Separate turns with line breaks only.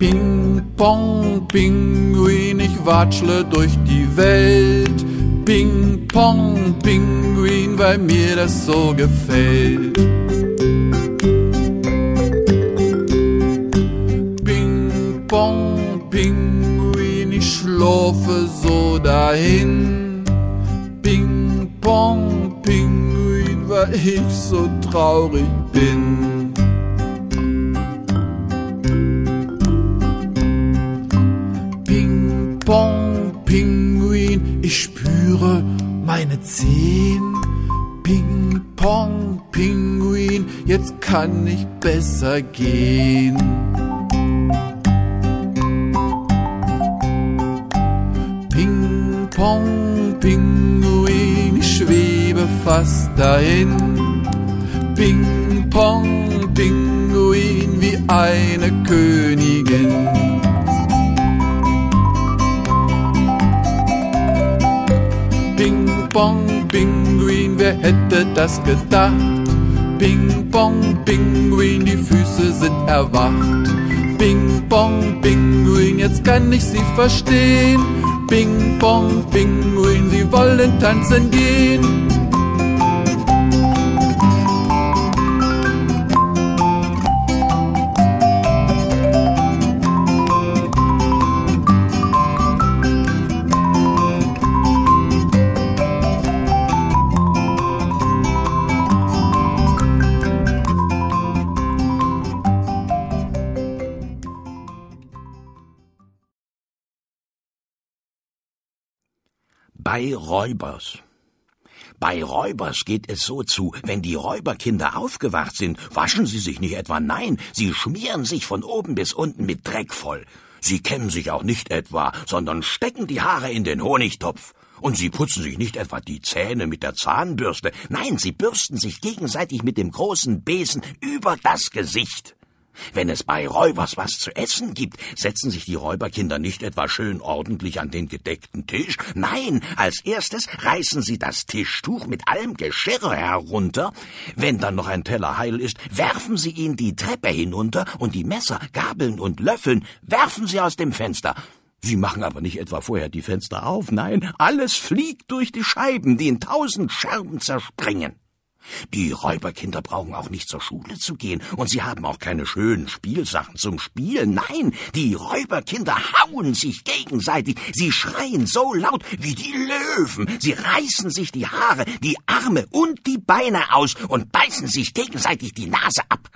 Ping, pong, Pinguin, ich watschle durch die Welt. Ping, pong, Pinguin, weil mir das so gefällt. Ping, pong, Pinguin, ich schlurfe so dahin. Ping, pong, Pinguin, weil ich so traurig bin. Ping, pong, Pinguin, ich spüre meine Zehen. Ping, pong, Pinguin, jetzt kann ich besser gehen. Ping, pong, Pinguin, ich schwebe fast dahin. Ping, pong, Pinguin, wie eine Königin. Ping, pong, Pinguin, wer hätte das gedacht? Ping, pong, Pinguin, die Füße sind erwacht. Ping, pong, Pinguin, jetzt kann ich sie verstehen. Ping, pong, Pinguin, sie wollen tanzen gehen.
Bei Räubers. Bei Räubers geht es so zu, wenn die Räuberkinder aufgewacht sind, waschen sie sich nicht etwa, nein, sie schmieren sich von oben bis unten mit Dreck voll. Sie kämmen sich auch nicht etwa, sondern stecken die Haare in den Honigtopf. Und sie putzen sich nicht etwa die Zähne mit der Zahnbürste, nein, sie bürsten sich gegenseitig mit dem großen Besen über das Gesicht. Wenn es bei Räubers was zu essen gibt, setzen sich die Räuberkinder nicht etwa schön ordentlich an den gedeckten Tisch. Nein, als erstes reißen sie das Tischtuch mit allem Geschirr herunter. Wenn dann noch ein Teller heil ist, werfen sie ihn die Treppe hinunter und die Messer, Gabeln und Löffeln werfen sie aus dem Fenster. Sie machen aber nicht etwa vorher die Fenster auf, nein, alles fliegt durch die Scheiben, die in 1000 Scherben zerspringen. Die Räuberkinder brauchen auch nicht zur Schule zu gehen, und sie haben auch keine schönen Spielsachen zum Spielen. Nein, die Räuberkinder hauen sich gegenseitig, sie schreien so laut wie die Löwen, sie reißen sich die Haare, die Arme und die Beine aus und beißen sich gegenseitig die Nase ab.